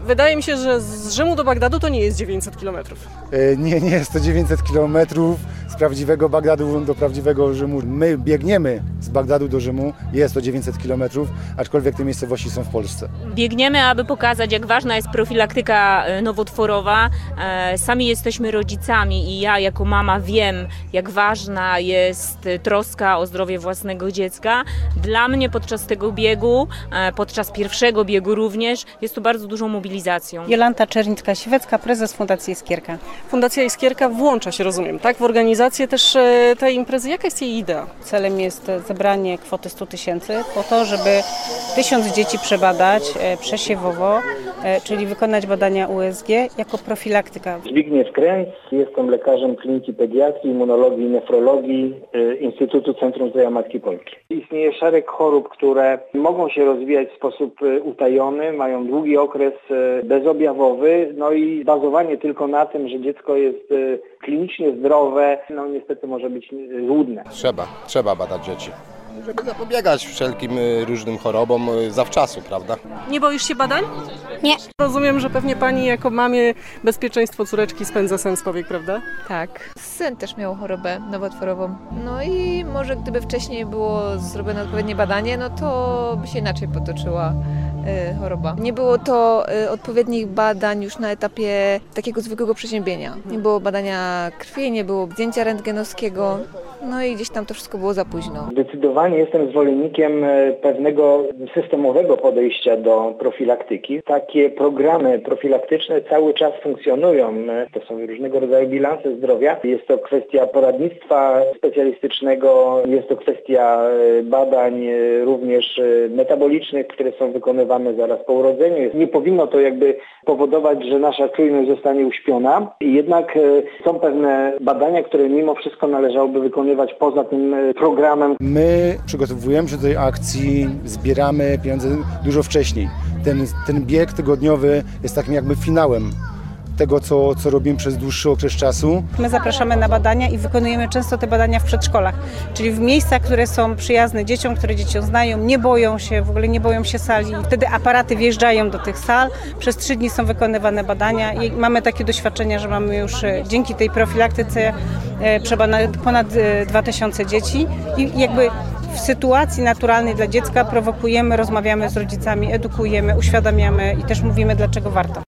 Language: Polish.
Wydaje mi się, że z Rzymu do Bagdadu to nie jest 900 km. Nie jest to 900 km z prawdziwego Bagdadu do prawdziwego Rzymu. My biegniemy z Bagdadu do Rzymu, jest to 900 km, aczkolwiek te miejscowości są w Polsce. Biegniemy, aby pokazać, jak ważna jest profilaktyka nowotworowa. Sami jesteśmy rodzicami i ja jako mama wiem, jak ważna jest troska o zdrowie własnego dziecka. Dla mnie podczas tego biegu, podczas pierwszego biegu również, jest to bardzo dużą mobilizacją. Jolanta Czernicka-Siwecka, prezes Fundacji Iskierka. Fundacja Iskierka włącza się, rozumiem, tak, w organizację też tej imprezy. Jaka jest jej idea? Celem jest zebranie kwoty 100 000 po to, żeby 1000 dzieci przebadać przesiewowo, czyli wykonać badania USG jako profilaktyka. Zbigniew Kręc, jestem lekarzem Kliniki Pediatrii, Immunologii i Nefrologii Instytutu Centrum Zdrowia Matki Polki. Istnieje szereg chorób, które mogą się rozwijać w sposób utajony, mają długi okres bezobjawowy, no i bazowanie tylko na tym, że dziecko jest klinicznie zdrowe, no niestety może być złudne. Trzeba badać dzieci, żeby zapobiegać wszelkim różnym chorobom zawczasu, prawda? Nie boisz się badań? Nie. Rozumiem, że pewnie pani jako mamie bezpieczeństwo córeczki spędza sens powiek, prawda? Tak. Syn też miał chorobę nowotworową. No i może gdyby wcześniej było zrobione odpowiednie badanie, no to by się inaczej potoczyła choroba. Nie było to odpowiednich badań już na etapie takiego zwykłego przeziębienia. Nie było badania krwi, nie było zdjęcia rentgenowskiego, no i gdzieś tam to wszystko było za późno. Zdecydowanie jestem zwolennikiem pewnego systemowego podejścia do profilaktyki. Takie programy profilaktyczne cały czas funkcjonują. To są różnego rodzaju bilanse zdrowia. Jest to kwestia poradnictwa specjalistycznego, jest to kwestia badań również metabolicznych, które są wykonywane zaraz po urodzeniu. Nie powinno to jakby powodować, że nasza czujność zostanie uśpiona. Jednak są pewne badania, które mimo wszystko należałoby wykonywać poza tym programem. My przygotowujemy się do tej akcji, zbieramy pieniądze dużo wcześniej. Ten bieg tygodniowy jest takim jakby finałem tego, co robimy przez dłuższy okres czasu. My zapraszamy na badania i wykonujemy często te badania w przedszkolach, czyli w miejscach, które są przyjazne dzieciom, które dzieci znają, nie boją się, w ogóle nie boją się sali. Wtedy aparaty wjeżdżają do tych sal, przez 3 dni są wykonywane badania i mamy takie doświadczenia, że mamy już dzięki tej profilaktyce przebadane ponad 2000 dzieci i jakby w sytuacji naturalnej dla dziecka prowokujemy, rozmawiamy z rodzicami, edukujemy, uświadamiamy i też mówimy, dlaczego warto.